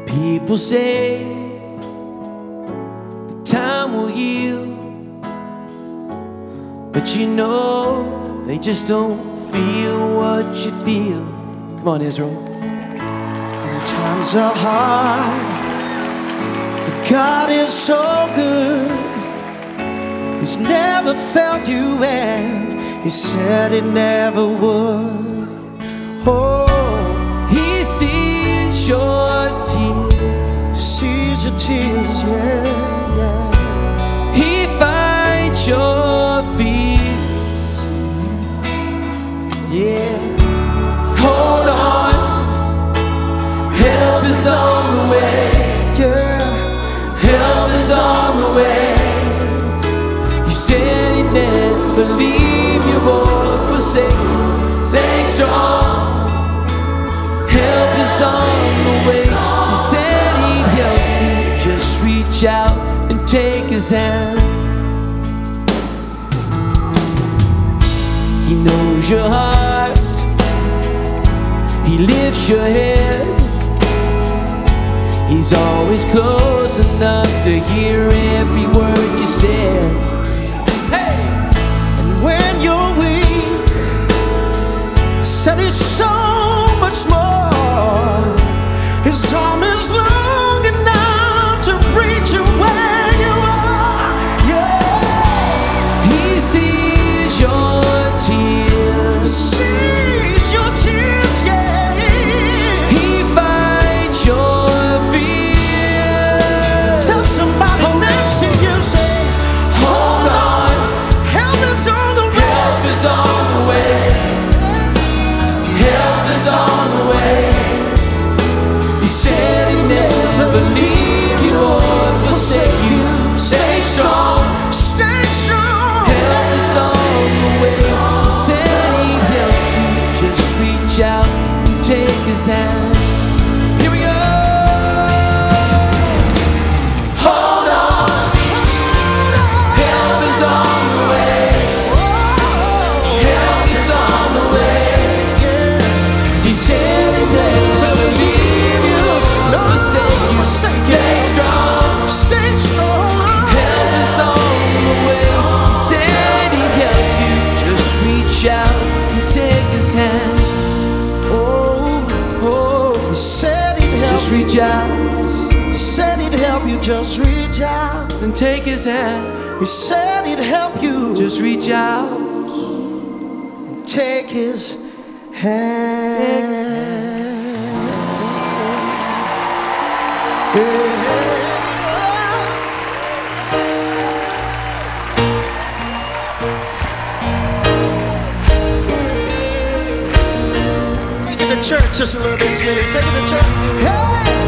People say that time will heal, but you know they just don't feel what you feel. Come on, Israel. When times are hard, but God is so good. He's never failed you, and He said He never would. Oh, He sees your tears, sees your tears, yeah, yeah. He fights your fears, yeah. Hold on, help is on the way, Yeah, help is on the way. He said He'd never leave you or forsake you. Stay strong, help is on the way. He said He'd help you, just reach out and take His hand. He knows your heart, He lifts your head. He's always close enough to hear every word you said. Hey! and when you're weak, said He's so much more. His arm is long enough to reach you where you are. Yeah, He sees your tears, sees your tears, yeah. He fights your fears. Tell somebody next to you, say, Hold on, help is on the way. help is on the way, help is on the way. He said He'd never leave you or forsake you. Stay strong, Stay strong. help is on the way. He said He'd help you, just reach out and take His hand. Here we go. Hold on, help is on the way, help is on the way. He said He'd never leave you or forsake you. Stay strong, Stay strong. help is on the way. He said He'd help you, just reach out and take His hand. Oh, He said He'd help Just reach out you. Said He'd help you. Just reach out. and take His hand. He said He'd help you. Just reach out. Take His hand. Take it to church just a little bit, Smitty. Take it to church. Hey!